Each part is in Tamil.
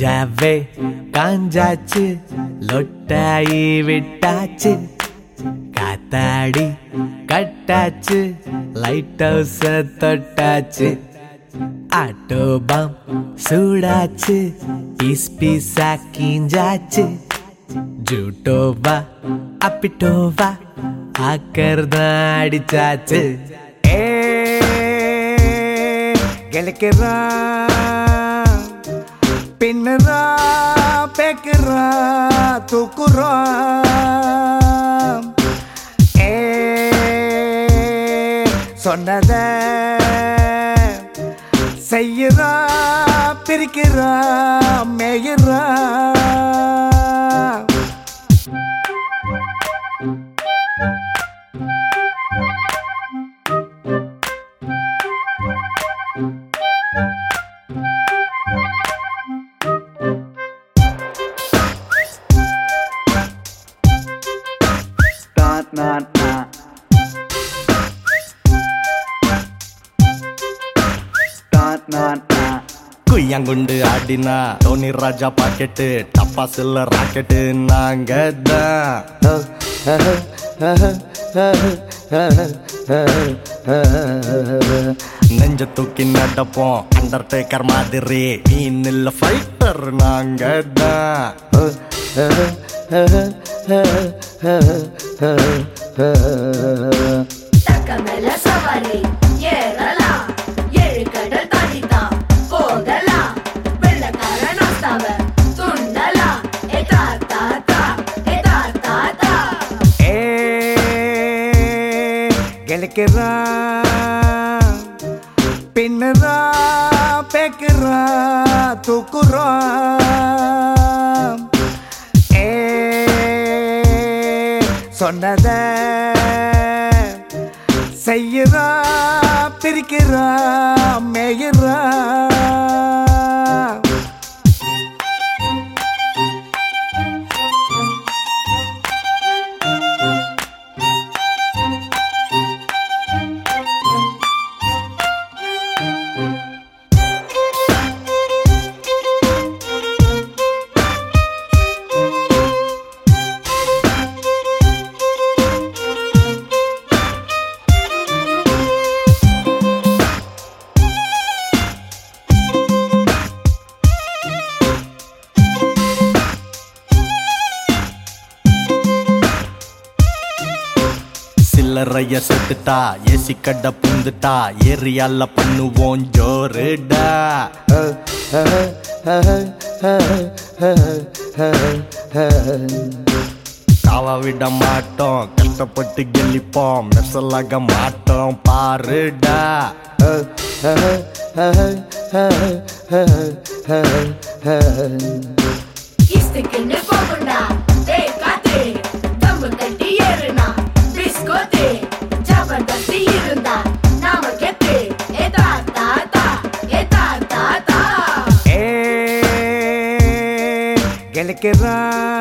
கஞ்சாவே காஞ்சாச்சு, லொட்டாயி விட்டாச்சு, காத்தாடி கட்டாச்சு, லைட் ஹவுஸ் தொட்டாச்சு, ஆட்டோ பாம் சூடாச்சு, பீஸ் பீஸா கீஞ்சாச்சு, ஜூட்டோவா அப்பிட்டோவா ஆக்கர்தான் அடிச்சாச்சு. கிழக்கிறா பின்னுறா பேக்குறா தூக்குறா, சொன்னத செய்யுறா பிரிக்கிறா மேயுறா. குய்யாங்குண்டு ஆடினா டோனி ராஜா பாக்கெட்டு, டப்பா சில்ல ராக்கெட்டு நாங்க தான். நெஞ்ச தூக்கி நடப்போம் அண்டர்டேக்கர் மாதிரி, மீனில் ஃபைட்டர் நாங்க தான். கிழக்கிறா பின்னுறா பேக்குறா தூக்குறா, சொன்னத செய்யுறா பிரிக்கிறா மேயுறா. சில்லறைய செத்துட்டா ஏசி கடை புந்துட்டா, ஏரியால பண்ணுவோம் ஜோருடா. காவ விட மாட்டோம், கஷ்டப்பட்டு கெளிப்போம், மெசலாக மாட்டோம் பாருடா. கிழக்கிறா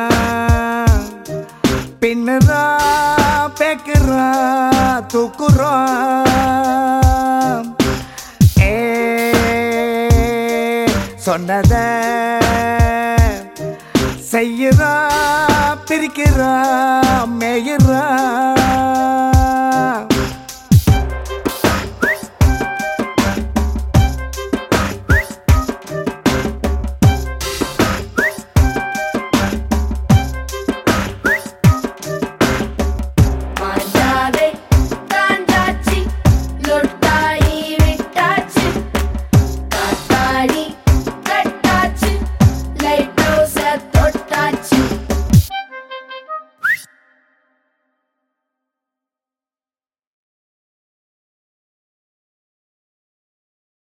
பின்னுறா பேக்குறா தூக்குறா, சொன்னத செய்யுறா பிரிக்கிறா